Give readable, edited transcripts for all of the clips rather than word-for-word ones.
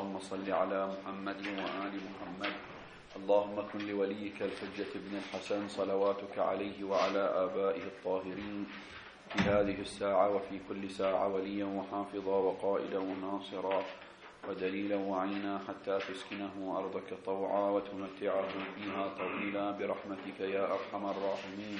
اللهم صل على محمد وآل محمد. اللهم كن لوليك الحجة ابن الحسن صلواتك عليه وعلى آبائه الطاهرين في هذه الساعة وفي كل ساعة وليا وحافظا وقائدا وناصرا ودليلا وعينا حتى تسكنه أرضك طوعا وتمتعه فيها طويلا برحمتك يا أرحم الراحمين.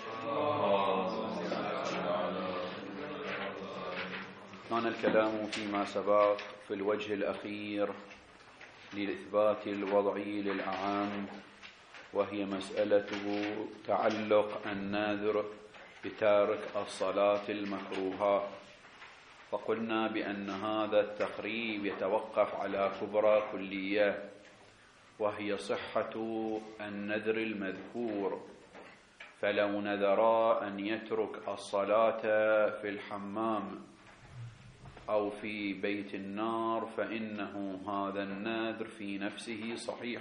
كان الكلام فيما سبق في الوجه الأخير لإثبات الوضعي للأعام، وهي مسألة تعلق الناذر بتارك الصلاة المكروهة. فقلنا بأن هذا التقريب يتوقف على كبرى كلية، وهي صحة النذر المذكور. فلو نذر أن يترك الصلاة في الحمام أو في بيت النار فإنه هذا النذر في نفسه صحيح،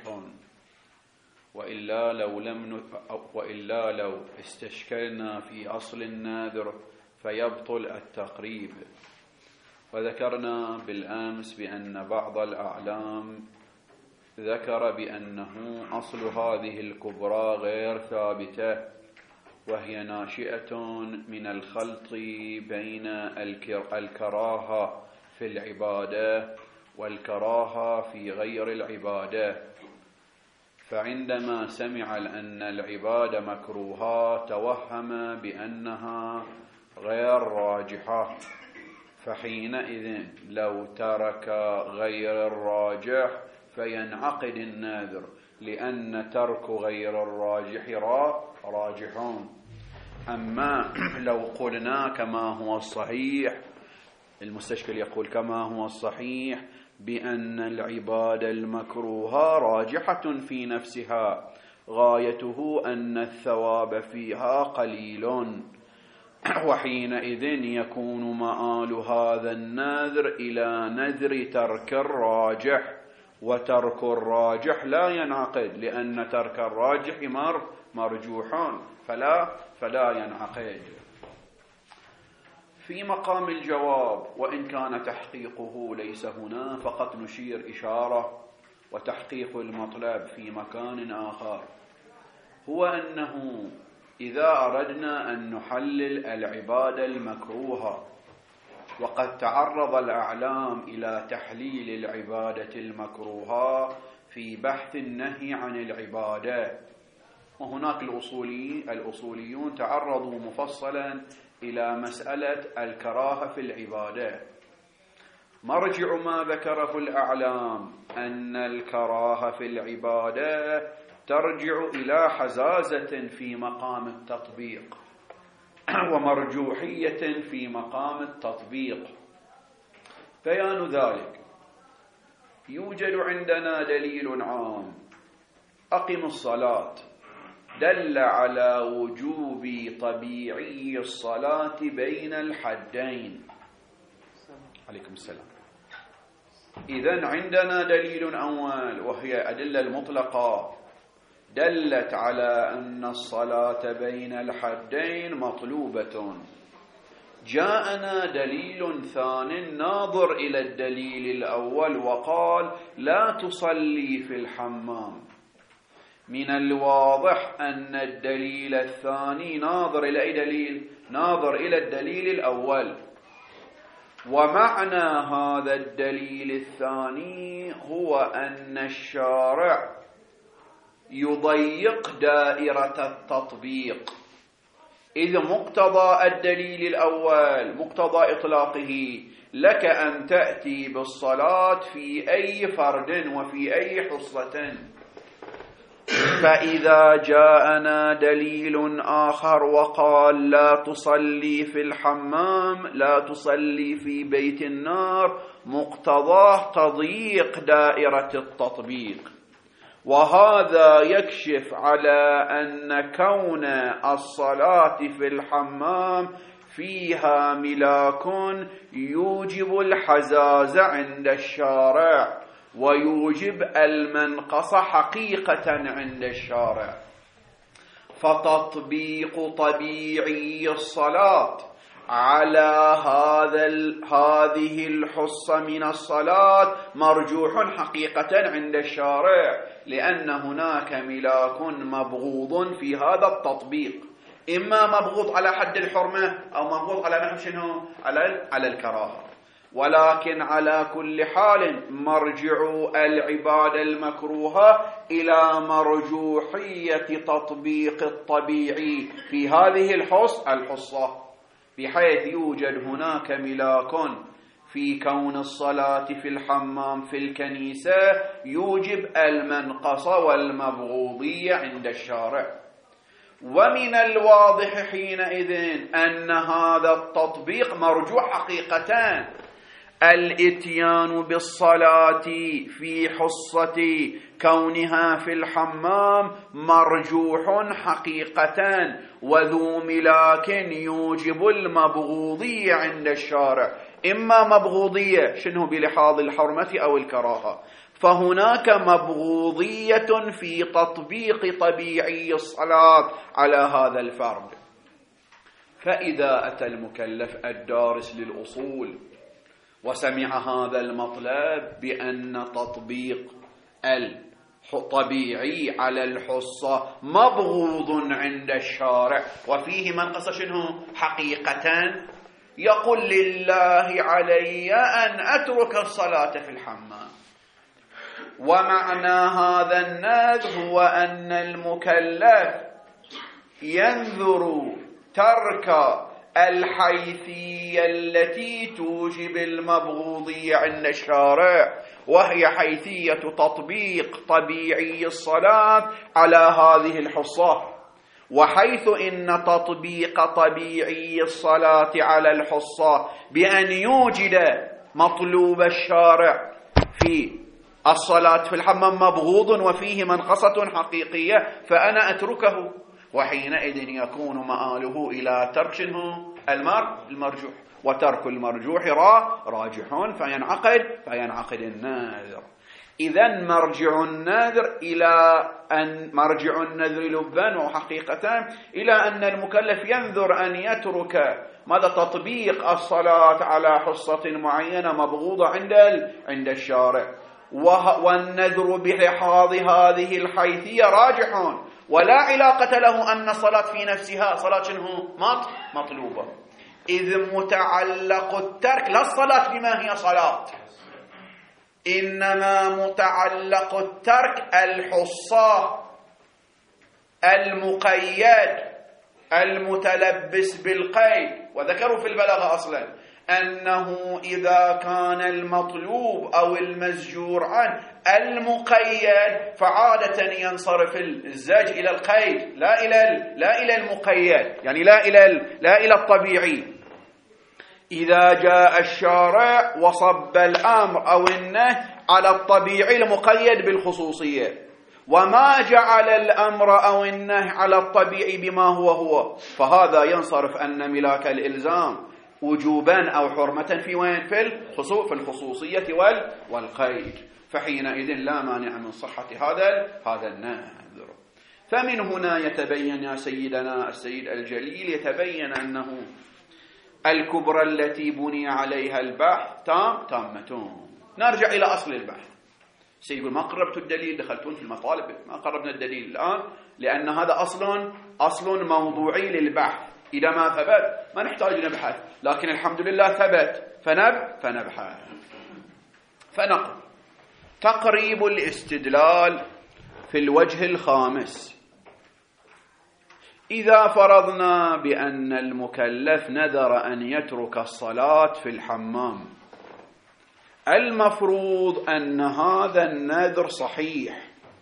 وإلا لو استشكلنا في أصل النذر فيبطل التقريب. وذكرنا بالأمس بأن بعض الأعلام ذكر بأنه أصل هذه الكبرى غير ثابتة، وهي ناشئة من الخلط بين الكراهة في العبادة والكراهة في غير العبادة. فعندما سمع أن العبادة مكروهة توهم بأنها غير راجحة، فحينئذ لو ترك غير الراجح فينعقد النذر، لأن ترك غير الراجح راجحون. أما لو قلنا كما هو الصحيح، المستشكل يقول كما هو الصحيح بأن العبادة المكروهة راجحة في نفسها، غايته أن الثواب فيها قليل، وحينئذ يكون مآل هذا النذر إلى نذر ترك الراجح، وترك الراجح لا ينعقد، لأن ترك الراجح مرجوح فلا ينعقد. في مقام الجواب، وإن كان تحقيقه ليس هنا، فقط نشير إشارة، وتحقيق المطلب في مكان آخر، هو أنه إذا أردنا أن نحلل العبادة المكروهة، وقد تعرض الأعلام إلى تحليل العبادة المكروهة في بحث النهي عن العبادة، وهناك الأصوليون تعرضوا مفصلا إلى مسألة الكراهة في العبادة. مرجع ما ذكره الأعلام أن الكراهة في العبادة ترجع إلى حزازة في مقام التطبيق، ومرجوحية في مقام التطبيق. بيان ذلك: يوجد عندنا دليل عام، أقم الصلاة، دل على وجوب طبيعي الصلاة بين الحدين. عليكم السلام. إذن عندنا دليل أول، وهي أدلة المطلقة، دلت على أن الصلاة بين الحدين مطلوبة. جاءنا دليل ثان ناظر إلى الدليل الأول وقال لا تصلي في الحمام. من الواضح أن الدليل الثاني ناظر إلى أي دليل؟ ناظر إلى الدليل الأول. ومعنى هذا الدليل الثاني هو أن الشارع يضيق دائرة التطبيق، إذ مقتضى الدليل الأول، مقتضى إطلاقه، لك أن تأتي بالصلاة في أي فرد وفي أي حصة. فإذا جاءنا دليل آخر وقال لا تصلي في الحمام، لا تصلي في بيت النار، مقتضاه تضييق دائرة التطبيق. وهذا يكشف على أن كون الصلاة في الحمام فيها ملاك يوجب الحزازة عند الشارع، ويوجب المنقص حقيقة عند الشارع. فتطبيق طبيعي الصلاة على هذه الحصة من الصلاة مرجوح حقيقة عند الشارع، لأن هناك ملاك مبغوض في هذا التطبيق، إما مبغوض على حد الحرمة أو مبغوض على نحو شنو؟ على الكراهة. ولكن على كل حال مرجع العبادة المكروهة إلى مرجوحية تطبيق الطبيعي في هذه الحصة، بحيث يوجد هناك ملاك في كون الصلاة في الحمام في الكنيسة يوجب المنقصة والمبغوضية عند الشارع. ومن الواضح حينئذ أن هذا التطبيق مرجوح حقيقة. الاتيان بالصلاة في حصة كونها في الحمام مرجوح حقيقة، وذو ملاك يوجب المبغوضية عند الشارع، إما مبغوضية شنو بلحاظ الحرمة أو الكراهة، فهناك مبغوضية في تطبيق طبيعي الصلاة على هذا الفرد. فإذا أتى المكلف الدارس للأصول وسمع هذا المطلب بأن تطبيق الطبيعي على الحصة مبغوض عند الشارع وفيه منقصة شنو حقيقة، يقول لله علي أن أترك الصلاة في الحمام. ومعنى هذا النذر هو أن المكلف ينذر ترك الحيثية التي توجب المبغوضية عند الشارع، وهي حيثية تطبيق طبيعي الصلاة على هذه الحصة. وحيث إن تطبيق طبيعي الصلاة على الحصة بأن يوجد مطلوب الشارع في الصلاة في الحمام مبغوض وفيه منقصة حقيقية، فأنا أتركه، وحينئذ يكون مآله إلى ترك المرجوح، وترك المرجوح راجح فينعقد النذر. إذن مرجع النذر لبا وحقيقة إلى أن المكلف ينذر أن يترك ماذا تطبيق الصلاة على حصة معينة مبغوضة عند الشارع، والنذر بلحاظ هذه الحيثية راجح، ولا علاقة له أن الصلاة في نفسها صلاة شنو مطلوبة، إذ متعلق الترك لا الصلاة بما هي صلاة، إنما متعلق الترك الحصة المقيد المتلبس بالقيد. وذكروا في البلاغة أصلا أنه إذا كان المطلوب أو المزجور عنه المقيد فعادة ينصرف الزاج إلى القيد لا إلى المقيد، يعني لا إلى الطبيعي. إذا جاء الشارع وصب الأمر أو النهي على الطبيعي المقيد بالخصوصية، وما جعل الأمر أو النهي على الطبيعي بما هو، فهذا ينصرف أن ملاك الإلزام وجوبا أو حرمة في وين؟ في الخصوصية والقيد، فحينئذ لا مانع من صحة هذا النذر. فمن هنا يتبين يا سيدنا السيد الجليل يتبين أنه الكبرى التي بني عليها البحث تامة. نرجع إلى أصل البحث. سيقول ما قربت الدليل، دخلتون في المطالب، ما قربنا الدليل الآن، لأن هذا أصل موضوعي للبحث، إذا ما ثبت ما نحتاج نبحث، لكن الحمد لله ثبت فنبحث. فنقول تقريب الاستدلال في الوجه الخامس: إذا فرضنا بأن المكلف نذر أن يترك الصلاة في الحمام، المفروض أن هذا النذر صحيح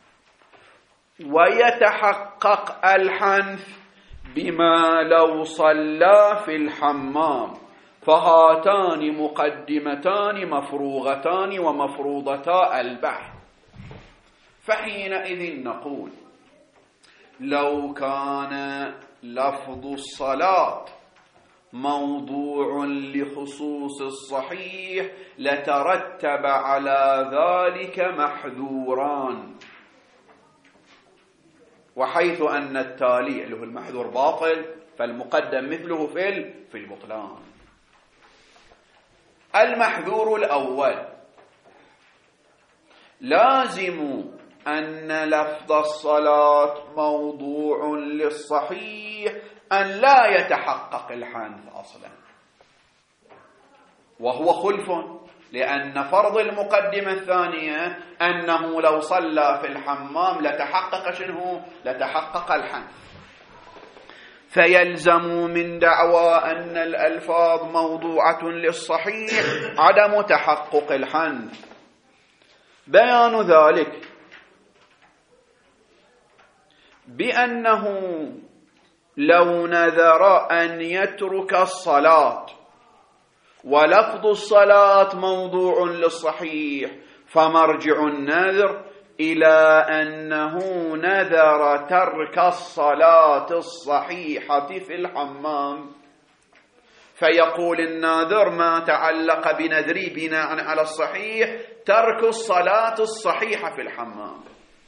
ويتحقق الحنث بما لو صلى في الحمام، فهاتان مقدمتان مفروغتان ومفروضتا البحث. فحينئذ نقول لو كان لفظ الصلاة موضوع لخصوص الصحيح لترتب على ذلك محذوران، وحيث أن التالي اللي هو المحذور باطل فالمقدم مثله في البطلان. المحذور الأول: لازم أن لفظ الصلاة موضوع للصحيح أن لا يتحقق الحنث أصلا، وهو خلف، لأن فرض المقدمة الثانية أنه لو صلى في الحمام لتحقق شنو؟ لتحقق الحنث. فيلزم من دعوى أن الألفاظ موضوعة للصحيح عدم تحقق الحنث. بيان ذلك بأنه لو نذر أن يترك الصلاة ولفظ الصلاة موضوع للصحيح، فمرجع النذر إلى أنه نذر ترك الصلاة الصحيحة في الحمام، فيقول الناذر ما تعلق بنذري بناء على الصحيح ترك الصلاة الصحيحة في الحمام.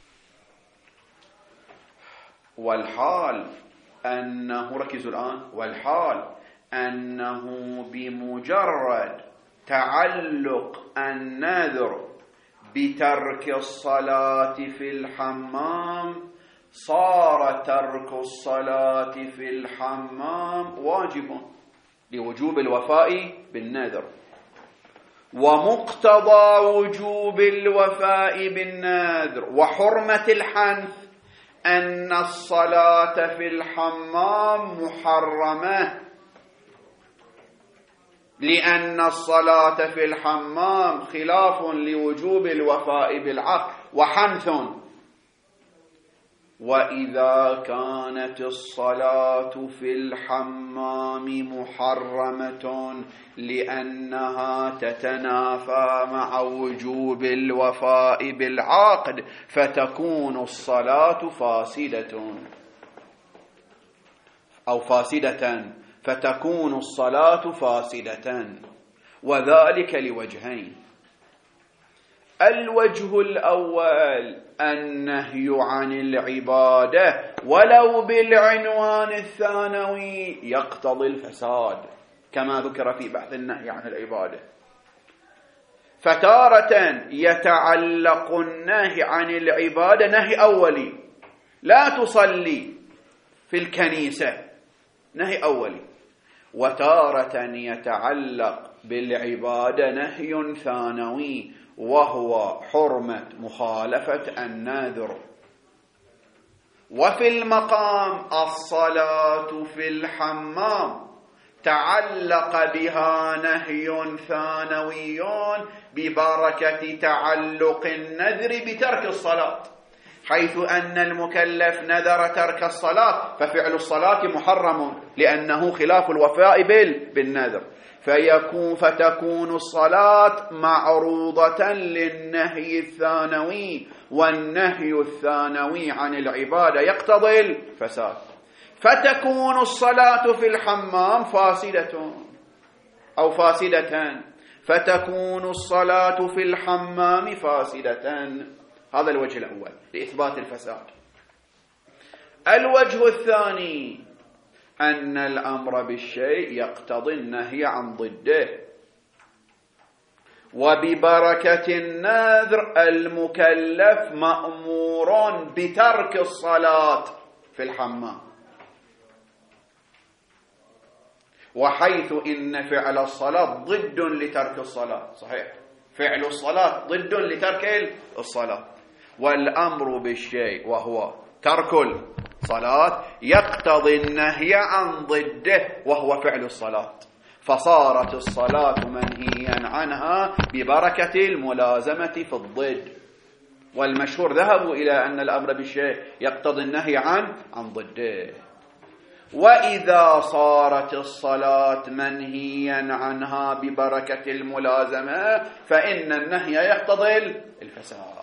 والحال أنه، ركزوا الآن، والحال أنه بمجرد تعلق النذر بترك الصلاة في الحمام صار ترك الصلاة في الحمام واجب لوجوب الوفاء بالنذر. ومقتضى وجوب الوفاء بالنذر وحرمة الحنث أن الصلاة في الحمام محرمة، لأن الصلاة في الحمام خلاف لوجوب الوفاء بالعقد وحنث. وإذا كانت الصلاة في الحمام محرمة لأنها تتنافى مع وجوب الوفاء بالعقد فتكون الصلاة فاسدة، فتكون الصلاة فاسدة، وذلك لوجهين: الوجه الأول النهي عن العبادة ولو بالعنوان الثانوي يقتضي الفساد كما ذكر في بحث النهي عن العبادة. فتارة يتعلق النهي عن العبادة نهي أولي، لا تصلي في الكنيسة، نهي أولي، وتارة يتعلق بالعبادة نهي ثانوي وهو حرمة مخالفة الناذر. وفي المقام الصلاة في الحمام تعلق بها نهي ثانوي ببركة تعلق النذر بترك الصلاة، حيث أن المكلف نذر ترك الصلاة ففعل الصلاة محرم لأنه خلاف الوفاء بالنذر، فتكون الصلاة معروضة للنهي الثانوي، والنهي الثانوي عن العبادة يقتضي الفساد، فتكون الصلاة في الحمام فاسدة أو فاسدة، فتكون الصلاة في الحمام فاسدة. هذا الوجه الأول لإثبات الفساد. الوجه الثاني أن الأمر بالشيء يقتضي النهي عن ضده، وببركة النذر المكلف مأمور بترك الصلاة في الحمام، وحيث إن فعل الصلاة ضد لترك الصلاة، صحيح، فعل الصلاة ضد لترك الصلاة، والأمر بالشيء وهو ترك الصلاة يقتضي النهي عن ضده وهو فعل الصلاة، فصارت الصلاة منهيا عنها ببركة الملازمة في الضد. والمشهور ذهبوا إلى أن الأمر بالشيء يقتضي النهي عن ضده. وإذا صارت الصلاة منهيا عنها ببركة الملازمة فإن النهي يقتضي الفساد.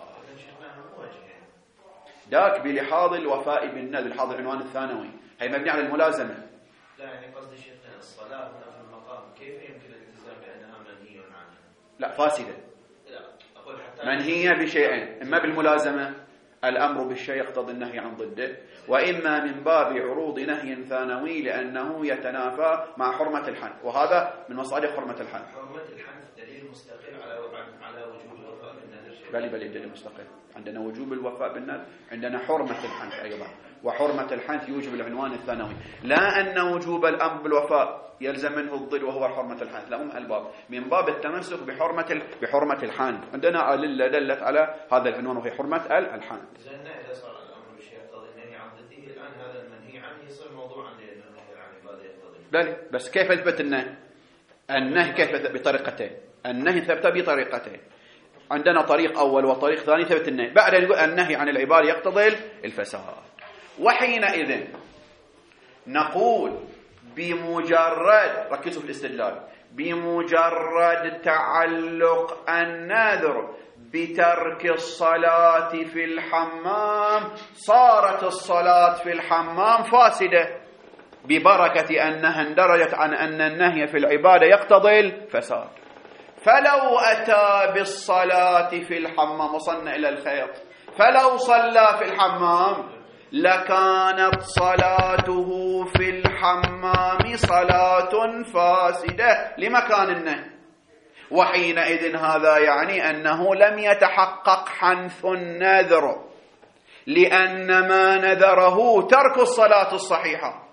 ذاك بلحاظ الوفاء بالنذر، لحاظ العنوان الثانوي، هي مبني على الملازمة. لا يعني قصدي شيخنا الصلاة في المقام كيف يمكن الالتزام بأنها منهي عنها؟ لا، فاسدة. لا، أقول حتى منهية بشيئين: إما بالملازمة الأمر بالشيء يقتضي النهي عن ضده، وإما من باب عروض نهي ثانوي لأنه يتنافى مع حرمة الحنث، وهذا من مصادر حرمة الحنث. حرمة الحنث دليل مستقل على وجوب الوفاء بالنذر. بل دليل مستقل. عندنا وجوب الوفاء بالنذر، عندنا حرمة الحنث أيضا، وحرمة الحنث يوجب العنوان الثانوي. لا أن وجوب الأمر بالوفاء يلزم منه الضد وهو حرمة الحنث، لا، من الباب من باب التمسك بحرمة الحنث. عندنا أدلة دلت على هذا العنوان وهي حرمة الحنث. إذا صار الأمر بالشيء يقتضي النهي عن ضده، الآن هذا المنهي عنه يصير موضوعا للنهي عن العبادة يقتضي. بل بس كيف اثبت النهي كيف؟ بطريقتين. النهي ثبت بطريقتين، عندنا طريق أول وطريق ثاني ثبت النهي، بعد نقول النهي عن العبادة يقتضي الفساد. وحينئذ نقول بمجرد، ركزوا في الاستدلال، بمجرد تعلق النذر بترك الصلاة في الحمام صارت الصلاة في الحمام فاسدة، ببركة أنها اندرجت عن أن النهي في العبادة يقتضي الفساد. فلو أتى بالصلاة في الحمام، وصلنا إلى الخيط، فلو صلى في الحمام لكانت صلاته في الحمام صلاة فاسدة لمكان النهي، وحينئذ هذا يعني أنه لم يتحقق حنث النذر، لأن ما نذره ترك الصلاة الصحيحة،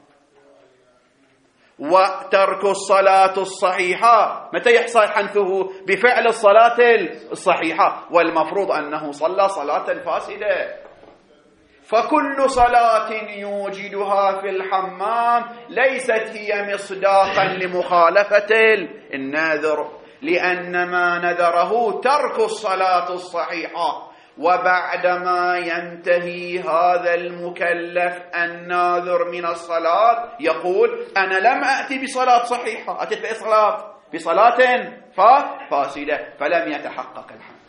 وترك الصلاة الصحيحة متى يحصل حنثه؟ بفعل الصلاة الصحيحة، والمفروض أنه صلى صلاة فاسدة. فكل صلاة يوجدها في الحمام ليست هي مصداقا لمخالفة الناذر، لأن ما نذره ترك الصلاة الصحيحة، وبعدما ينتهي هذا المكلف الناذر من الصلاة يقول أنا لم أأتي بصلاة صحيحة، أتيت بصلاة فاسدة، فلم يتحقق الحنث.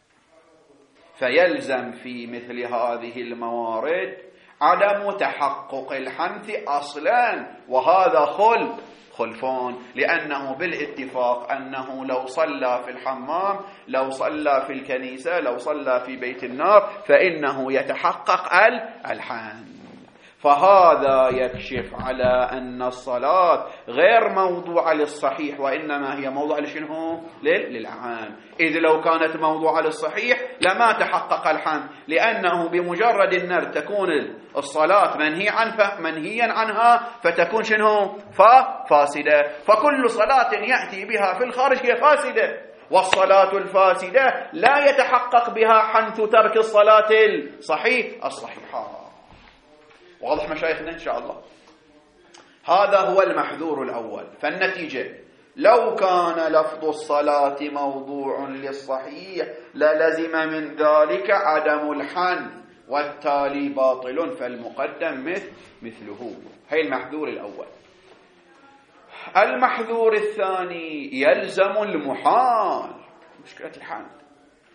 فيلزم في مثل هذه الموارد عدم تحقق الحنث أصلا، وهذا خلفون، لأنه بالاتفاق أنه لو صلى في الحمام، لو صلى في الكنيسة، لو صلى في بيت النار فإنه يتحقق الحنث. فهذا يكشف على أن الصلاة غير موضوعة للصحيح، وإنما هي موضوعة للعام. إذ لو كانت موضوعة للصحيح لما تحقق الحنث، لأنه بمجرد النذر تكون الصلاة منهيا عنها، فتكون فاسدة. فكل صلاة يأتي بها في الخارج هي فاسدة، والصلاة الفاسدة لا يتحقق بها حنث ترك الصلاة الصحيحة. واضح مشايخنا إن شاء الله؟ هذا هو المحذور الأول. فالنتيجة لو كان لفظ الصلاة موضوع للصحيح للزم من ذلك عدم الحنث، والتالي باطل، فالمقدم مثله. هي المحذور الأول. المحذور الثاني يلزم المحال، مشكلة الحنث.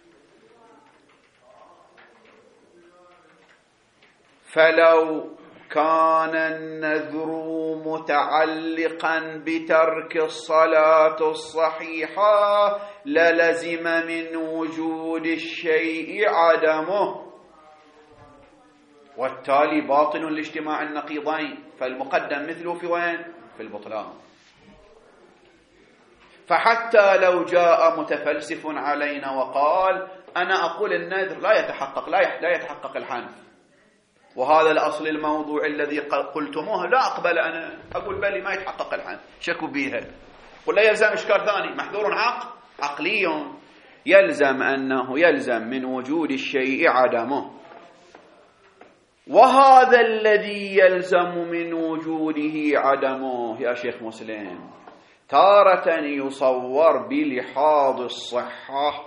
فلو كان النذر متعلقا بترك الصلاة الصحيحة للزم من وجود الشيء عدمه، والتالي باطل لاجتماع النقيضين، فالمقدم مثله في وين؟ في البطلان. فحتى لو جاء متفلسف علينا وقال أنا أقول النذر لا يتحقق الحنث، وهذا الأصل الموضوع الذي قلتموه لا أقبل، أنا أقول بلي ما يتحقق الحنث، شكوا بيها، ولا يلزم إشكال ثاني، محذور عقلي، يلزم أنه يلزم من وجود الشيء عدمه. وهذا الذي يلزم من وجوده عدمه يا شيخ مسلم تارة يصور بلحاظ الصحة،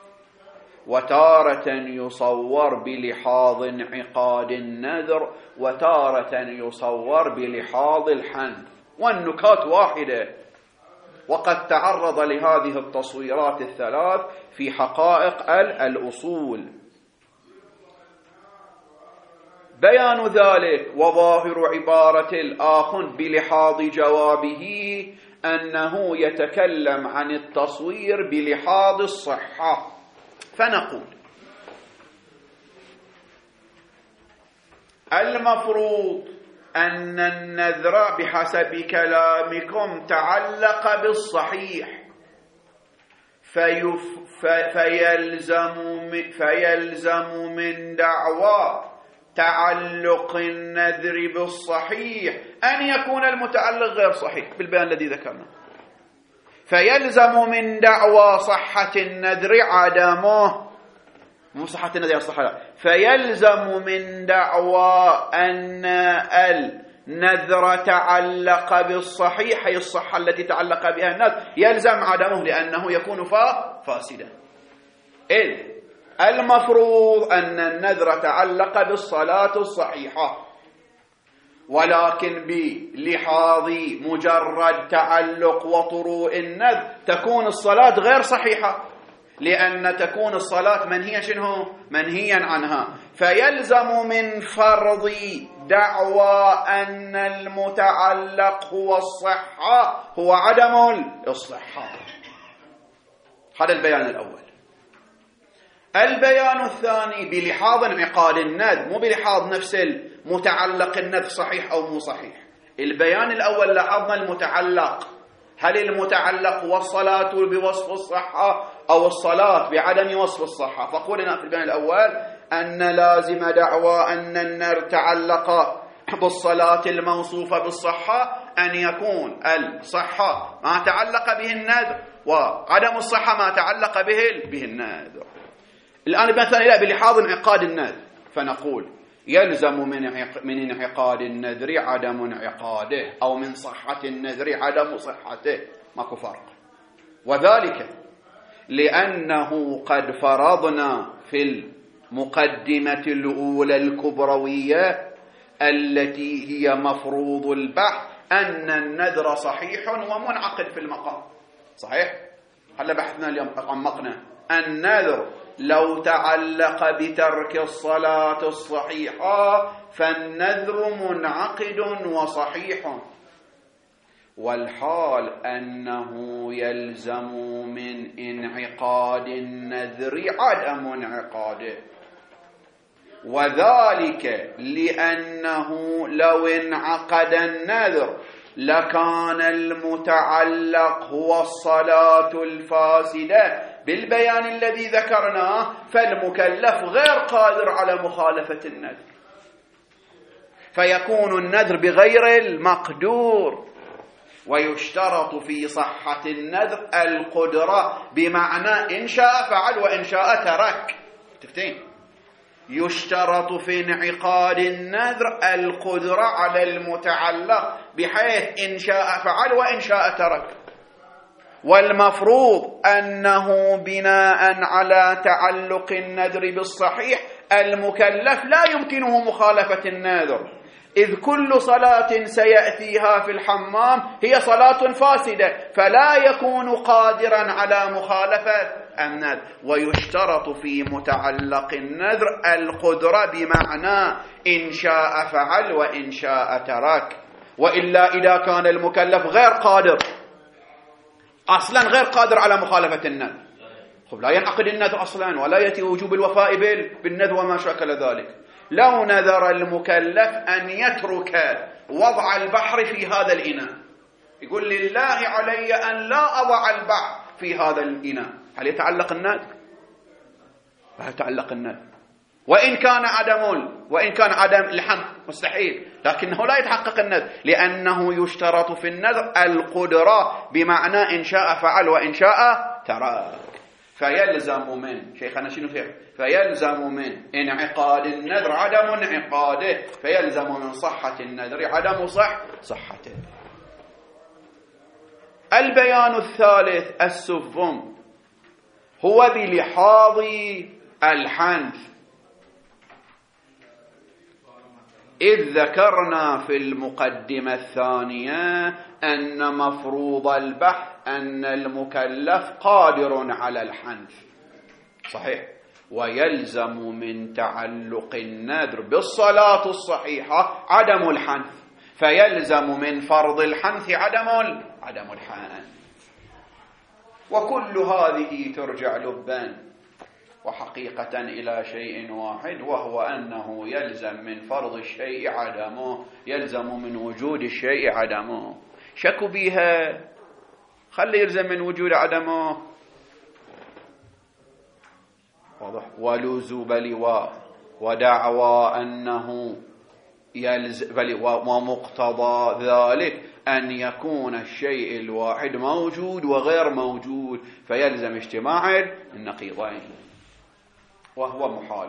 وتارة يصور بلحاظ انعقاد النذر، وتارة يصور بلحاظ الحنث، والنكات واحدة. وقد تعرض لهذه التصويرات الثلاث في حقائق الأصول. بيان ذلك وظاهر عبارة الآخ بلحاظ جوابه أنه يتكلم عن التصوير بلحاظ الصحة. فنقول المفروض أن النذر بحسب كلامكم تعلق بالصحيح، فيلزم من دعوى تعلق النذر بالصحيح أن يكون المتعلق غير صحيح بالبيان الذي ذكرنا. فيلزم من دعوى صحة النذر عدمه، مو صحة النذر صحة، فيلزم من دعوى أن النذر تعلق بالصحيح، أي الصحة التي تعلق بها النذر يلزم عدمه لأنه يكون فاسدا. إذ المفروض أن النذر تعلق بالصلاة الصحيحة، ولكن بلحاظ مجرد تعلق وطروء النذر تكون الصلاة غير صحيحة، لأن تكون الصلاة منهيا عنها. فيلزم من فرض دعوى أن المتعلق هو الصحة هو عدم الصحة. هذا البيان الأول. البيان الثاني بلحاظ انعقاد النذر، مو بلحاظ نفس المتعلق النذر صحيح أو مو صحيح. البيان الأول لاحظنا المتعلق، هل المتعلق هو الصلاة بوصف الصحة أو الصلاة بعدم وصف الصحة؟ فقلنا في البيان الأول أن لازم دعوى أن النذر تعلق بالصلاة الموصوفة بالصحة أن يكون الصحة ما تعلق به النذر، وعدم الصحة ما تعلق به النذر. الآن مثلا لا بلحاظ انعقاد النذر، فنقول يلزم من انعقاد النذر عدم انعقاده، أو من صحة النذر عدم صحته، ماكو فرق. وذلك لأنه قد فرضنا في المقدمة الأولى الكبروية التي هي مفروض البحث أن النذر صحيح ومنعقد في المقام. صحيح؟ هلا بحثنا اليوم عمقنا النذر لو تعلق بترك الصلاة الصحيحة فالنذر منعقد وصحيح، والحال أنه يلزم من انعقاد النذر عدم انعقاده، وذلك لأنه لو انعقد النذر لكان المتعلق هو الصلاة الفاسدة بالبيان الذي ذكرناه، فالمكلف غير قادر على مخالفة النذر، فيكون النذر بغير المقدور. ويشترط في صحة النذر القدرة، بمعنى إن شاء فعل وإن شاء ترك. تفتين؟ يشترط في انعقاد النذر القدرة على المتعلق بحيث إن شاء فعل وإن شاء ترك. والمفروض أنه بناء على تعلق النذر بالصحيح المكلف لا يمكنه مخالفة النذر، إذ كل صلاة سيأتيها في الحمام هي صلاة فاسدة، فلا يكون قادرا على مخالفة النذر. ويشترط في متعلق النذر القدرة، بمعنى إن شاء فعل وإن شاء ترك. وإلا إذا كان المكلف غير قادر أصلا، غير قادر على مخالفة النذر، لا ينعقد النذر أصلا ولا يأتي وجوب الوفاء بالنذر وما شاكل ذلك. لو نذر المكلف أن يترك وضع البحر في هذا الإناء، يقول لله علي أن لا أضع البحر في هذا الإناء، هل يتعلق النذر؟ لا يتعلق النذر. وإن كان عدم الحنث مستحيل، لكنه لا يتحقق النذر، لأنه يشترط في النذر القدرة، بمعنى إن شاء فعل وإن شاء ترك. فيلزم من شيخنا شنو فيه؟ فيلزم من انعقاد النذر عدم انعقاده، فيلزم من صحة النذر عدم صحته. البيان الثالث السفم، هو بلحاظ الحنث، إذ ذكرنا في المقدمة الثانية أن مفروض البحث أن المكلف قادر على الحنث. صحيح. ويلزم من تعلق النذر بالصلاة الصحيحة عدم الحنث، فيلزم من فرض الحنث عدم الحنث. وكل هذه ترجع لبان وحقيقة إلى شيء واحد، وهو أنه يلزم من فرض الشيء عدمه، يلزم من وجود الشيء عدمه. شكوا بيها، خلي يلزم من وجود عدمه. واضح. ولزو ودعوى أنه يلزم ومقتضى ذلك أن يكون الشيء الواحد موجود وغير موجود، فيلزم اجتماع النقيضين وهو محال.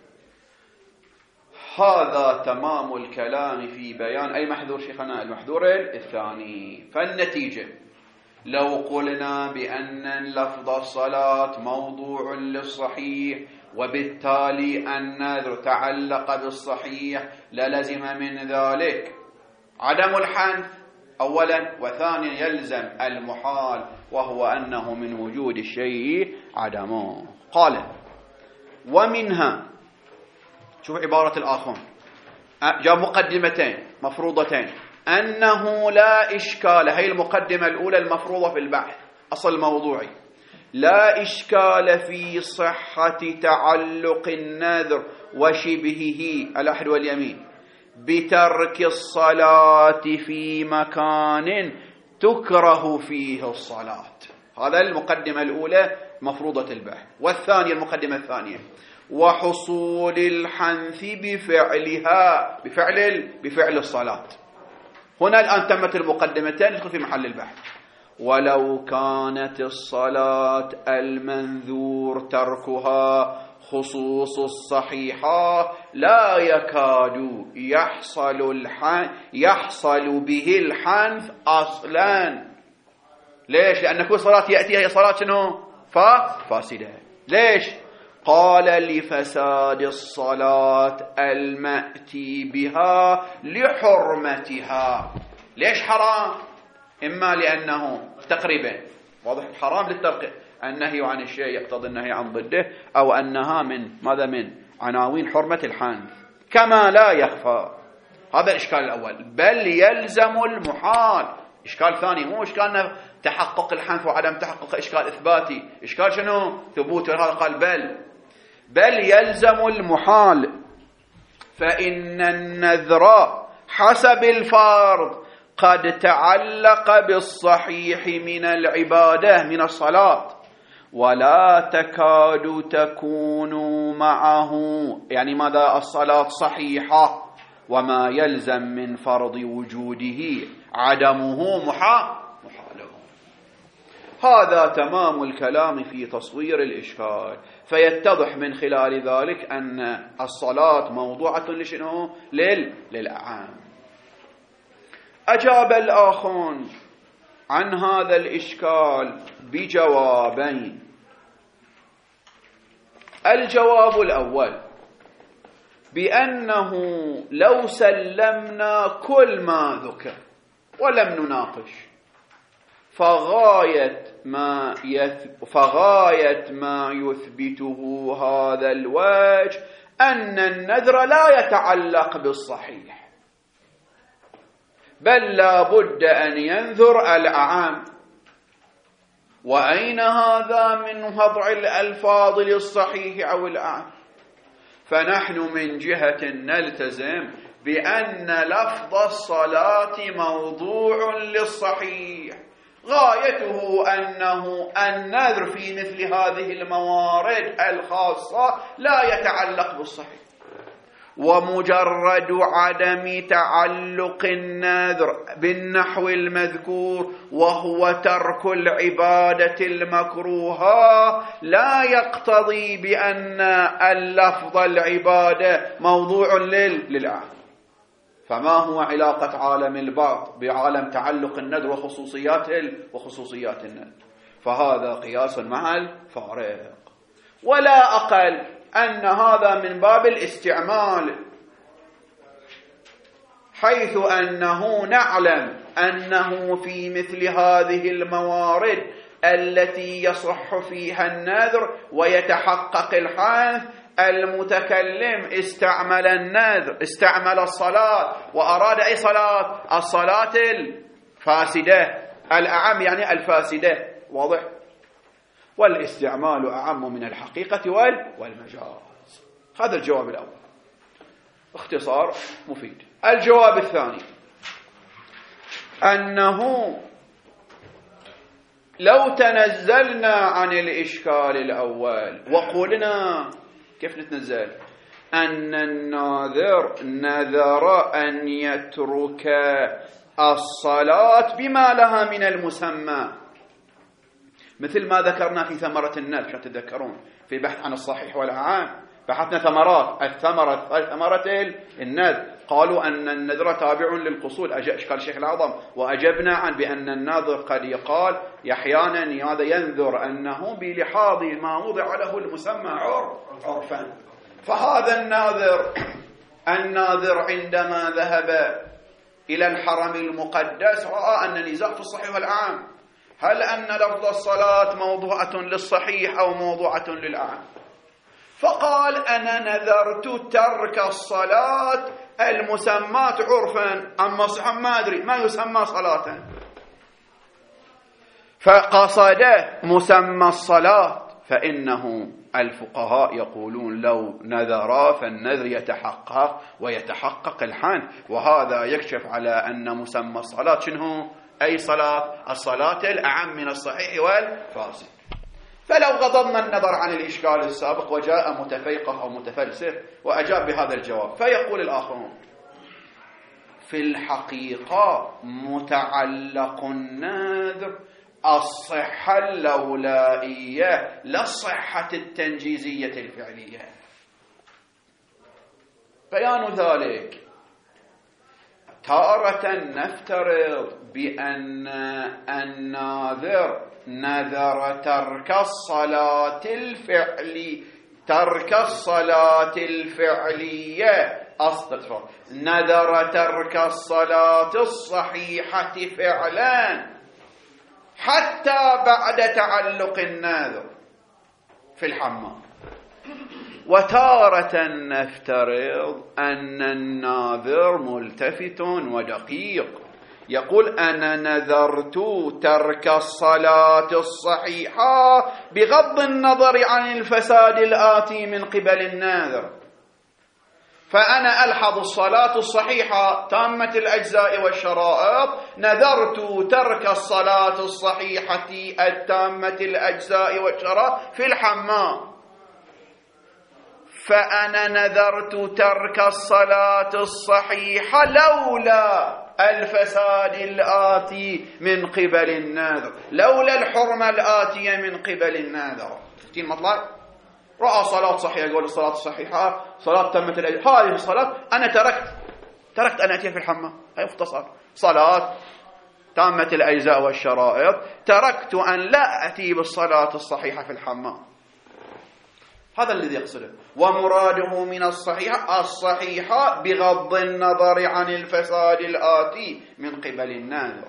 هذا تمام الكلام في بيان أي محذور شيخنا؟ المحذور الثاني. فالنتيجة لو قلنا بأن لفظ الصلاة موضوع للصحيح وبالتالي النذر تعلق بالصحيح للزم من ذلك عدم الحنث أولا، وثانيا يلزم المحال وهو أنه من وجود الشيء عدمه. قال ومنها، شوف عبارة الآخر، جاء مقدمتين مفروضتين، أنه لا إشكال، هي المقدمة الأولى المفروضة في البحث أصل موضوعي، لا إشكال في صحة تعلق النذر وشبهه الأحد واليمين بترك الصلاة في مكان تكره فيه الصلاة. هذا المقدمة الأولى مفروضة البحث. والثانية المقدمة الثانية، وحصول الحنث بفعلها بفعل الصلاة. هنا الآن تمت المقدمتين، ندخل في محل البحث. ولو كانت الصلاة المنذور تركها خصوص الصحيحة لا يكاد يحصل به الحنث أصلا. ليش؟ لأن كل صلاة يأتيها هي صلاة شنو؟ فاسدة. ليش؟ قال لفساد الصلاة المأتي بها لحرمتها. ليش حرام؟ إما لأنه تقريبا واضح حرام للترك، النهي عن الشيء يقتضي النهي عن ضده، أو أنها من عناوين حرمة الحنث، كما لا يخفى. هذا الإشكال الأول. بل يلزم المحال. إشكال ثاني، مو إشكال تحقق الحنث وعدم تحقق، إشكال إثباتي. إشكال شنو؟ ثبوت. هذا قال بل يلزم المحال، فإن النذر حسب الفرض قد تعلق بالصحيح من العبادة من الصلاة، ولا تكاد تكون معه، يعني ماذا؟ الصلاة صحيحة، وما يلزم من فرض وجوده عدمه محاله. هذا تمام الكلام في تصوير الإشكال. فيتضح من خلال ذلك أن الصلاة موضوعة لشنو؟ للأعام. أجاب الآخرون عن هذا الإشكال بجوابين. الجواب الأول بأنه لو سلمنا كل ما ذكر ولم نناقش، فغاية ما يثبته هذا الوجه أن النذر لا يتعلق بالصحيح، بل لا بد أن ينذر الأعام. وأين هذا من وضع الألفاظ للصحيح أو الأعام؟ فنحن من جهة نلتزم بأن لفظ الصلاة موضوع للصحيح، غايته أنه النذر في مثل هذه الموارد الخاصة لا يتعلق بالصحيح. ومجرد عدم تعلق النذر بالنحو المذكور وهو ترك العبادة المكروهة لا يقتضي بأن اللفظ العبادة موضوع للأعم. فما هو علاقة عالم البعض بعالم تعلق النذر وخصوصيات النذر؟ فهذا قياس مع الفارق. ولا أقل أن هذا من باب الاستعمال، حيث أنه نعلم أنه في مثل هذه الموارد التي يصح فيها النذر ويتحقق الحنث، المتكلم استعمل النذر، استعمل الصلاة، وأراد أي صلاة؟ الصلاة الفاسدة، الأعم يعني الفاسدة. واضح؟ والاستعمال أعم من الحقيقة والمجاز. هذا الجواب الأول، اختصار مفيد. الجواب الثاني أنه لو تنزلنا عن الإشكال الأول وقلنا كيف نتنزل؟ أن الناذر نذر أن يترك الصلاة بما لها من المسمى، مثل ما ذكرنا في ثمرة النذر. تتذكرون في بحث عن الصحيح والأعام بحثنا ثمرات ثمرة النذر، قالوا أن النذر تابع للقصود. أشكال الشيخ الأعظم وأجبنا عن بأن الناذر قد يقال أحيانا هذا ينذر أنه بلحاظ ما وضع له المسمى عرفا. فهذا الناذر عندما ذهب إلى الحرم المقدس رأى أن نزاع في الصحيح والأعام، هل أن لفظ الصلاة موضوعة للصحيح أو موضوعة للأعام؟ فقال أنا نذرت ترك الصلاة المسمات عرفا، أما صحيح ما أدري ما يسمى صلاة، فقصد مسمى الصلاة. فإنه الفقهاء يقولون لو نذر فالنذر يتحقق ويتحقق الحن، وهذا يكشف على أن مسمى الصلاة شنو؟ أي صلاة؟ الصلاة الأعم من الصحيح والفاسد. فلو غضضنا النظر عن الإشكال السابق وجاء متفيقه أو متفلسف وأجاب بهذا الجواب، فيقول الآخرون في الحقيقة متعلق النذر الصحة اللولائية لا الصحة التنجيزية الفعلية. بيان ذلك تارة نفترض بأن الناذر نذر ترك الصلاة الفعلية نذر ترك الصلاة الصحيحة فعلا حتى بعد تعلق الناذر في الحمام. وتارة نفترض أن الناذر ملتفت ودقيق يقول أنا نذرت ترك الصلاة الصحيحة بغض النظر عن الفساد الآتي من قبل الناذر، فأنا ألحظ الصلاة الصحيحة تامة الأجزاء والشرائط، نذرت ترك الصلاة الصحيحة التامة الأجزاء والشرائط في الحمام، فأنا نذرت ترك الصلاة الصحيحة لولا الفساد الآتي من قبل الناذر، لولا الحرمة الآتية من قبل الناذر. تفتين مطلع رأى صلاة صحيحة، يقول الصلاة الصحيحة صلاة تمت هذه الصلاة أنا تركت أن أتي في الحمام، هي مختصر صلاة تامة الأجزاء والشرائط، تركت أن لا أتي بالصلاة الصحيحة في الحمام. هذا الذي يقصده، ومراده من الصحيحة بغض النظر عن الفساد الآتي من قبل الناذر.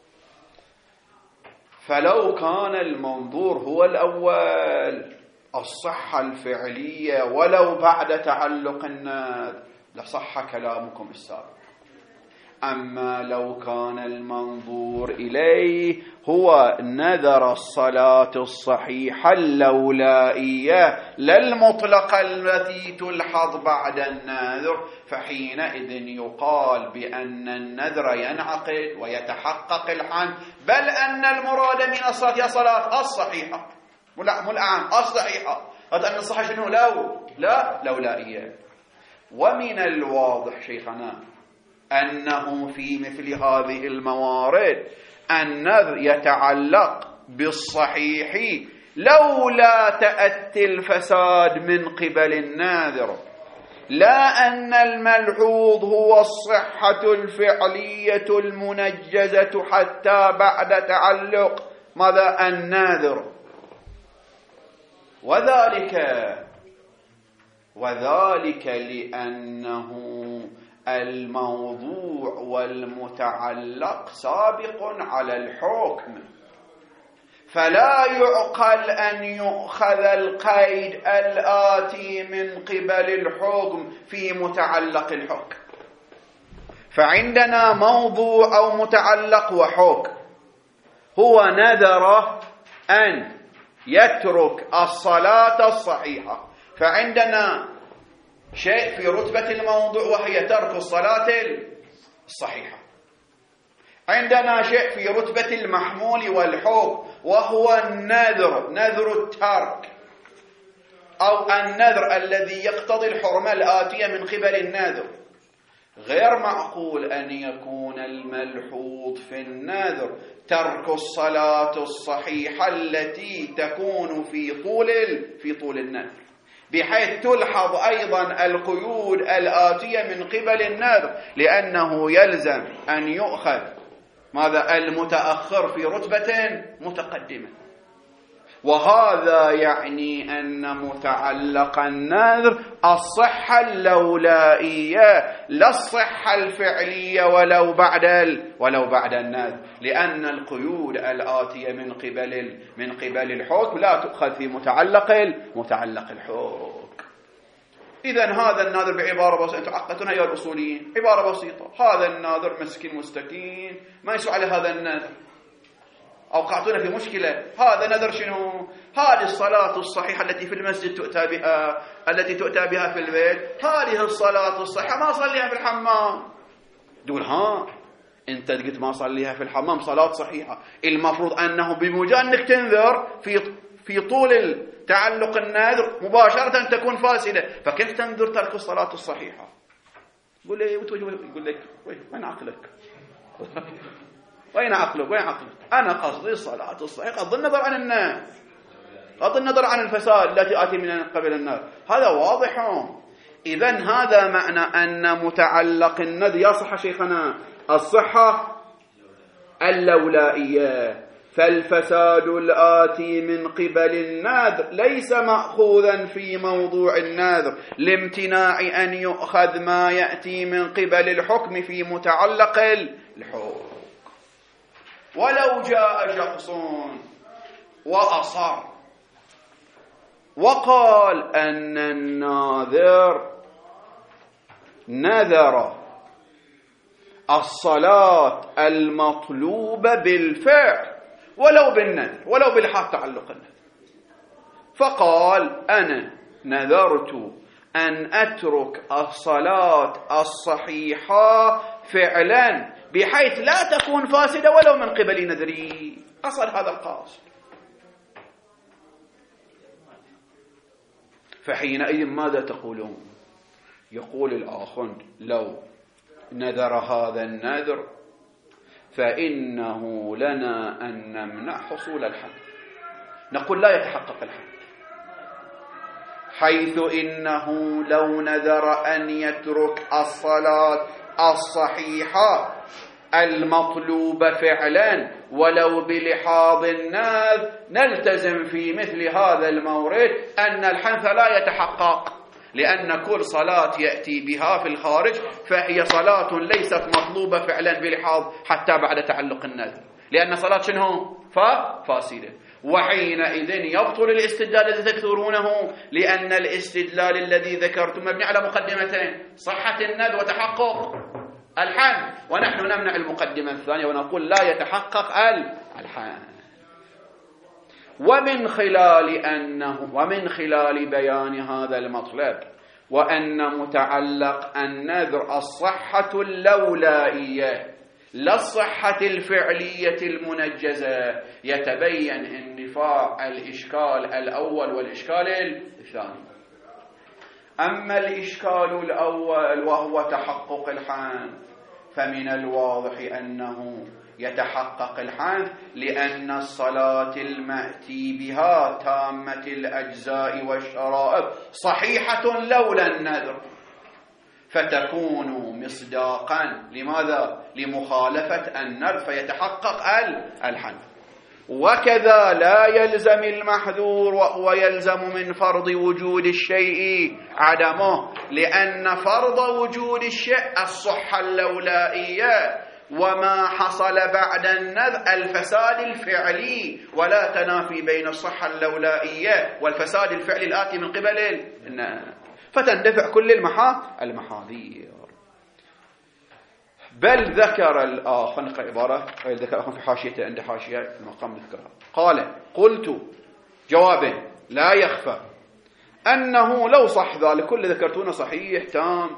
فلو كان المنظور هو الأول الصحة الفعلية ولو بعد تعلق الناذر لصح كلامكم السابق. أما لو كان المنظور إليه هو نذر الصلاة الصحيحة اللولائية لا المطلقة التي تلحظ بعد النذر، فحينئذ يقال بأن النذر ينعقد ويتحقق الحن، بل أن المراد من الصلاة هي صلاة الصحيحة مو الأعم الصحيحة، هذا أن الصحيحة شنو؟ لا لولائية. ومن الواضح شيخنا أنه في مثل هذه الموارد النذر يتعلق بالصحيح لولا تأتي الفساد من قبل الناذر، لا أن الملحوظ هو الصحة الفعلية المنجزة حتى بعد تعلق ماذا؟ الناذر. وذلك لأنه الموضوع والمتعلق سابق على الحكم، فلا يعقل أن يؤخذ القيد الآتي من قبل الحكم في متعلق الحكم. فعندنا موضوع أو متعلق وحكم، هو نذر أن يترك الصلاة الصحيحة. فعندنا شيء في رتبة الموضوع وهي ترك الصلاة الصحيحة، عندنا شيء في رتبة المحمول والحكم وهو النذر، نذر الترك أو النذر الذي يقتضي الحرمة الآتية من قبل النذر. غير معقول أن يكون الملحوظ في النذر ترك الصلاة الصحيحة التي تكون في طول النذر، بحيث تلحظ أيضا القيود الآتية من قبل النذر، لأنه يلزم أن يؤخذ ماذا؟ المتأخر في رتبة متقدمة. وهذا يعني أن متعلق النذر الصحة اللولائية لا الصحة الفعلية ولو بعد النذر، لأن القيود الآتية من قبل الحكم لا تؤخذ في متعلق الحكم. إذن هذا الناذر بعبارة بسيطة، أنتم عقدتنا يا الأصوليين عبارة بسيطة، هذا الناذر مسكين مستكين ما يسوى على هذا النذر، أوقعتنا في مشكلة. هذا نذر شنو؟ هذه الصلاة الصحيحة التي في المسجد تؤتى بها، التي تؤتى بها في البيت، هذه الصلاة الصحيحة ما صليها في الحمام. تقول أنت قلت ما صليها في الحمام صلاة صحيحة، المفروض أنه بمجرد أنك تنذر في طول تعلق النذر مباشرة تكون فاسدة، فكيف تنذر ترك الصلاة الصحيحة؟ يقول لك وين عقلك؟ وين عقلك؟ أنا قصدي الصلاة الصحيحة، قصد النظر عن النار، قصد النظر عن الفساد التي آتي من قبل النار. هذا واضح. إذن هذا معنى أن متعلق النذر يصح شيخنا الصحة اللولائية، فالفساد الآتي من قبل النذر ليس مأخوذا في موضوع النذر لامتناع أن يؤخذ ما يأتي من قبل الحكم في متعلق الحكم. ولو جاء شخص وأصر وقال أن الناذر نذر الصلاة المطلوبة بالفعل ولو بالنذر ولو بالحق تعلق النذر، فقال أنا نذرت أن أترك الصلاة الصحيحة فعلا بحيث لا تكون فاسدة ولو من قبل نذري، أصل هذا القاصد. فحينئذ ماذا تقولون؟ يقول الآخر لو نذر هذا النذر فإنه لنا أن نمنع حصول الحد، نقول لا يتحقق الحد، حيث إنه لو نذر أن يترك الصلاة الصحيحة المطلوبة فعلا ولو بلحاظ النذر، نلتزم في مثل هذا المورد أن الحنث لا يتحقق، لأن كل صلاة يأتي بها في الخارج فهي صلاة ليست مطلوبة فعلا بلحاظ حتى بعد تعلق النذر، لأن صلاة شنو؟ فاسدة. وحينئذ يبطل الاستدلال الذي تذكرونه، لأن الاستدلال الذي ذكرتم مبني على مقدمتين: صحة النذر وتحقق الحنث، ونحن نمنع المقدمة الثانية ونقول لا يتحقق الحنث. ومن خلال بيان هذا المطلب وأن متعلق النذر الصحة اللولائية لا الصحة الفعلية المنجزة، يتبين اندفاع الإشكال الأول والإشكال الثاني. أما الإشكال الأول وهو تحقق الحنث، فمن الواضح أنه يتحقق الحنث لأن الصلاة المأتي بها تامة الأجزاء والشرائط صحيحة لولا النذر، فتكون مصداقا لماذا؟ لمخالفة النذر، فيتحقق الحنث. وكذا لا يلزم المحذور وهو يلزم من فرض وجود الشيء عدمه، لأن فرض وجود الشيء الصحة اللولائية، وما حصل بعد النذر الفساد الفعلي، ولا تنافي بين الصحة اللولائية والفساد الفعلي الآتي من قبل النذر، فتندفع كل المحاذير. بل ذكر الآخر، نقرأ عبارة ذكر الآخر في حاشيته، عند حاشية المقام ذكرها، قال: قلت جوابين لا يخفى أنه لو صح ذلك كل ذكرتونه صحيح تام،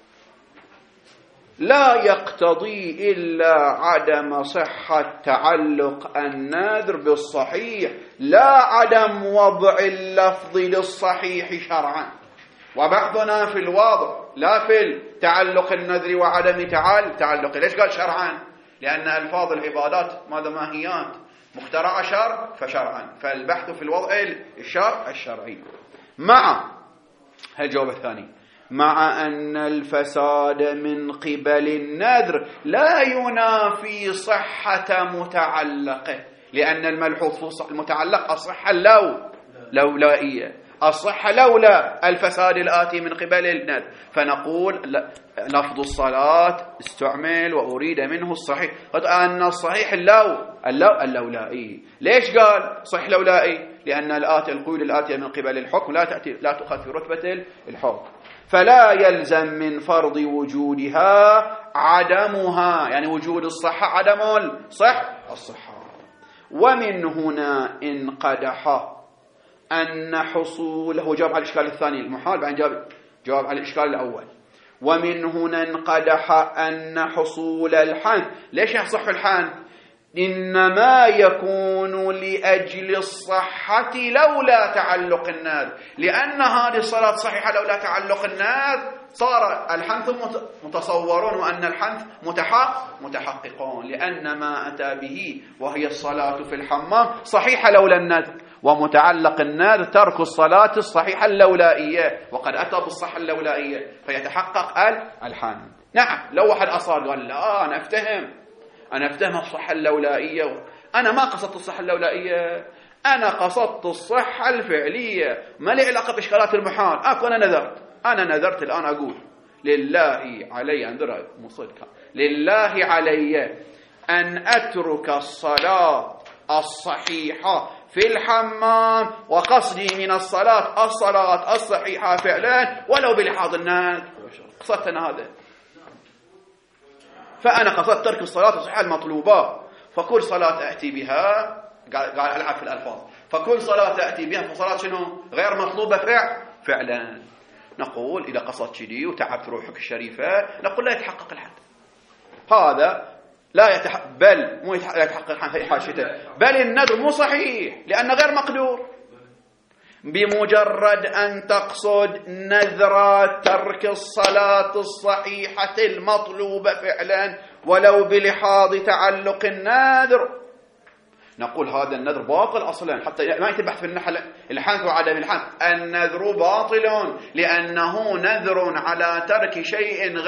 لا يقتضي إلا عدم صحة تعلق النذر بالصحيح، لا عدم وضع اللفظ للصحيح شرعا. وبعضنا في الوضع لا في التعلق النذر وعدم تعلق. ليش قال شرعا؟ لأن ألفاظ العبادات ماذا ماهيات مخترعة شرع فشرعا، فالبحث في الوضع الشرع الشرعي. مع الجواب الثاني مع أن الفساد من قبل النذر لا ينافي صحة متعلقه، لأن الملحوظ في المتعلق الصحة لولائية، الصحة لولا الفساد الآتي من قبل النذر. فنقول لفظ الصلاة استعمل وأريد منه الصحيح، أن الصحيح اللولائي. ليش قال صح لولائي؟ لأن القيود الآتية من قبل الحكم لا تؤخذ في رتبة الحكم، فلا يلزم من فرض وجودها عدمها، يعني وجود الصحة عدم الصحة. ومن هنا انقدح أن حصوله، جواب على الإشكال الثاني المحال، بعدين جواب على الإشكال الأول. ومن هنا انقدح أن حصول الحنث، ليش يصح الحنث؟ إنما يكون لأجل الصحة لولا تعلق الناذر، لأن هذه الصلاة صحيحة لولا تعلق الناذر، صار الحنث متصورون وأن الحنث متحققون، لأن ما أتى به وهي الصلاة في الحمام صحيحة لولا النذر، ومتعلق النذر ترك الصلاة الصحيحة اللولائية، وقد أتى بالصحة اللولائية فيتحقق الحنث. نعم لو واحد أصار قال لا أنا أفتهم الصحة اللولائية، أنا ما قصدت الصحة اللولائية، أنا قصدت الصحة الفعلية، ما لي علاقة بإشكالات المحال. أنا نذرت الآن أقول لله علي، أنذر مصدقا، لله علي أن أترك الصلاة الصحيحة في الحمام، وقصدي من الصلاة الصحيحة فعلا ولو بلحاظ النذر. قصدت أنا هذا، فأنا قصدت ترك الصلاة الصحيحة المطلوبة، فكل صلاة أأتي بها، قال ألعب في الألفاظ، فكل صلاة أأتي بها فصلاة شنو؟ غير مطلوبة فعلا. نقول إذا قصدت شدي وتعبت روحك الشريفة، نقول لا يتحقق الحد، هذا لا يتحقق، بل مو يتحقق الحد في حاشته، بل النذر مو صحيح لأنه غير مقدور. بمجرد أن تقصد نذر ترك الصلاة الصحيحة المطلوبة فعلا ولو بلحاظ تعلق النذر، نقول هذا النذر باطل أصلا، حتى ما يتبحث في الحنث وعدم الحنث. النذر باطل لأنه نذر على ترك شيء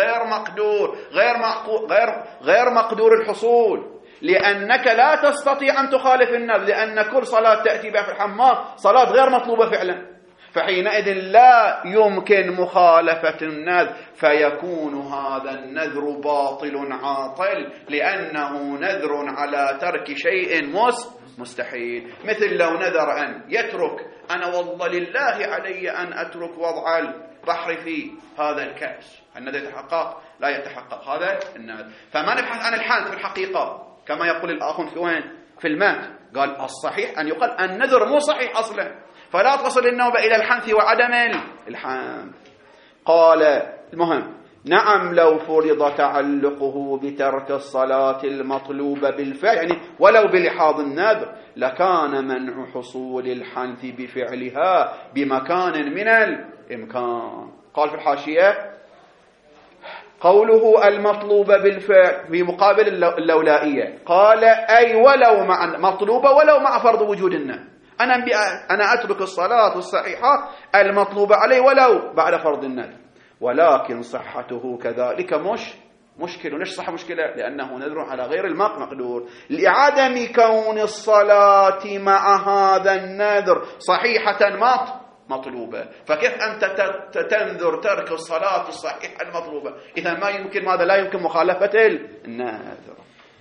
غير مقدور الحصول، لأنك لا تستطيع أن تخالف النذر، لأن كل صلاة تأتي بها في الحمام صلاة غير مطلوبة فعلا، فحينئذ لا يمكن مخالفة النذر، فيكون هذا النذر باطل عاطل، لأنه نذر على ترك شيء مستحيل. مثل لو نذر أن يترك، أنا والله لله علي أن أترك وضع البحر في هذا الكأس، النذر يتحقق؟ لا يتحقق هذا النذر. فما نبحث عن الحنث في الحقيقة كما يقول الآخر في وين؟ في المات. قال الصحيح أن يقال النذر مو صحيح أصلا، فلا تصل النوبة إلى الحنث وعدم الحنث. قال المهم نعم لو فرض تعلقه بترك الصلاة المطلوبة بالفعل، يعني ولو بلحاظ النذر، لكان منع حصول الحنث بفعلها بمكان من الإمكان. قال في الحاشية قوله المطلوبة بالفعل في مقابل اللولائية، قال أي ولو مع مطلوبة ولو مع فرض وجود النذر، أنا أترك الصلاة الصحيحة المطلوبة عليه ولو بعد فرض النذر، ولكن صحته كذلك مشكلة. ليش صح مشكلة؟ لأنه نذر على غير المقدور، لعدم كون الصلاة مع هذا النذر صحيحة مطلوبة. فكيف أنت تنذر ترك الصلاة الصحيحة المطلوبة؟ إذا ما يمكن، ماذا لا يمكن مخالفة النذر.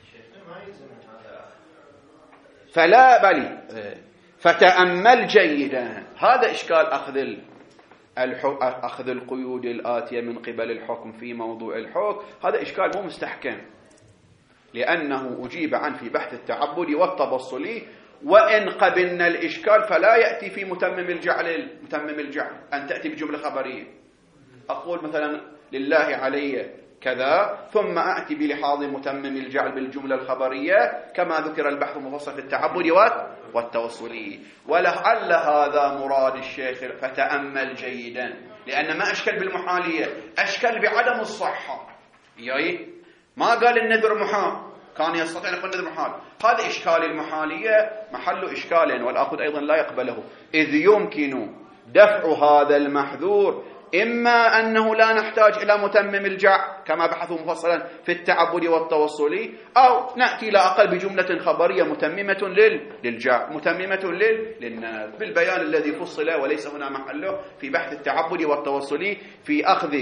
فلا بل فتأمل جيدا، هذا إشكال أخذ القيود الآتية من قبل الحكم في موضوع الحكم، هذا إشكال مو مستحكم، لأنه أجيب عنه في بحث التعبد والتبصلي، وإن قبلنا الإشكال فلا يأتي في متمم الجعل أن تأتي بجملة خبرية. أقول مثلا لله علي كذا ثم أأتي بلحاظ متمم الجعل بالجملة الخبرية كما ذكر البحث المفصل في التعبد والتوصلي. ولعل هذا مراد الشيخ، فتأمل جيدا، لأن ما أشكل بالمحالية، أشكل بعدم الصحة. يعني ما قال النذر محال، كان يستطيع أن يقول النذر محال. هذا إشكال المحالية محل إشكال، والآخذ أيضا لا يقبله، إذ يمكن دفع هذا المحذور إما أنه لا نحتاج إلى متمم الجعل كما بحثوا مفصلا في التعبد والتوصلي، أو نأتي لا أقل بجملة خبرية متممة للجعل، متممة للنذر، بالبيان الذي فصل وليس هنا محله في بحث التعبد والتوصلي في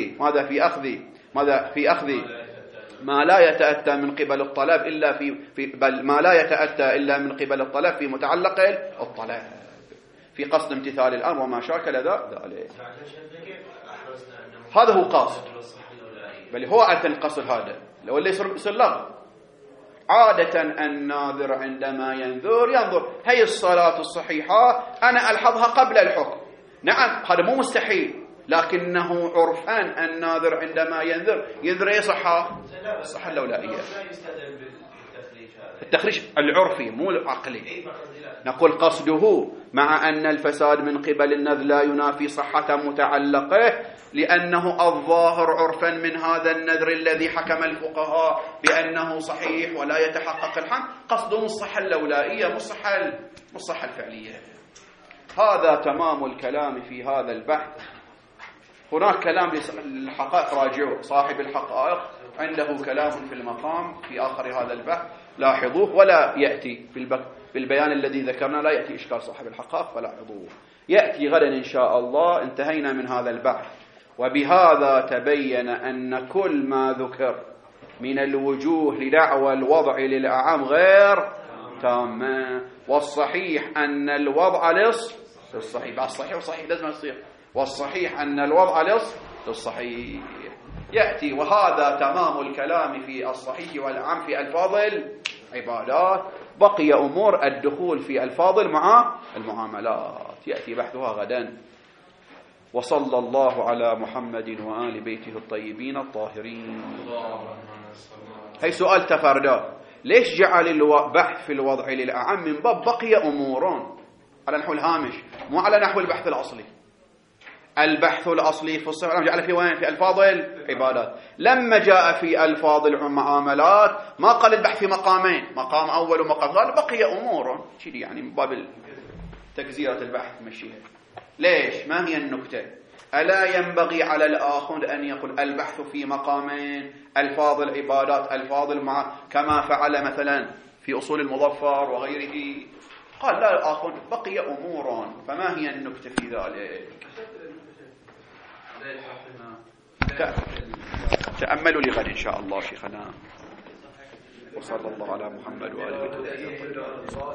أخذ ما لا يتأتى من قبل الطلب إلا بل ما لا يتأتى إلا من قبل الطلب في متعلق الطلب في قصد امتثال الأمر وما شاكل ذلك. هذا هو قاصد، بل هو عادة القصد هذا لو اللي يصير لغو. عادة الناظر عندما ينظر هي الصلاة الصحيحة أنا ألحظها قبل الحكم. نعم هذا مو مستحيل، لكنه عرفان الناظر عندما ينذر صحة اللولائية. التخريج العرفي مو العقلي. نقول قصده مع أن الفساد من قبل النذر لا ينافي صحة متعلقه، لأنه الظاهر عرفا من هذا النذر الذي حكم الفقهاء بأنه صحيح ولا يتحقق الحمل، قصدهم الصحة اللولائية مو الصحة الفعلية. هذا تمام الكلام في هذا البحث. هناك كلام للحقائق، راجعوا صاحب الحقائق عنده كلام في المقام في آخر هذا البحث لاحظوه، ولا يأتي بالبيان الذي ذكرنا لا يأتي إشكال صاحب الحقائق فلاحظوه. يأتي غدا إن شاء الله. انتهينا من هذا البحث، وبهذا تبين أن كل ما ذكر من الوجوه لدعوى الوضع للأعم غير تامة، والصحيح أن الوضع للصحيح. الصحيح والصحيح لازم يصير، والصحيح أن الوضع للصحيح. يأتي وهذا تمام الكلام في الصحيح والأعم في ألفاظ العبادات. بقي أمور الدخول في ألفاظ مع المعاملات يأتي بحثها غدا. وصلى الله على محمد وآل بيته الطيبين الطاهرين. هي سؤال تفردا، ليش جعل البحث في الوضع للأعم من باب بقي أمور على نحو الهامش مو على نحو البحث الأصلي؟ البحث الأصلي في الصحة جعل في وين؟ في ألفاظ العبادات. لما جاء في ألفاظ المعاملات ما قال البحث في مقامين، مقام أول ومقام قال بقي أمور شيء، يعني من باب تجزيرة البحث مشيها. ليش؟ ما هي النكتة؟ ألا ينبغي على الآخر أن يقول البحث في مقامين، ألفاظ العبادات ألفاظ كما فعل مثلا في أصول المظفر وغيره؟ قال لا، الآخر بقي أمور. فما هي النكتة في ذلك؟ تأملوا لغد إن شاء الله شيخنا. وصلى الله على محمد وآله وصحبه.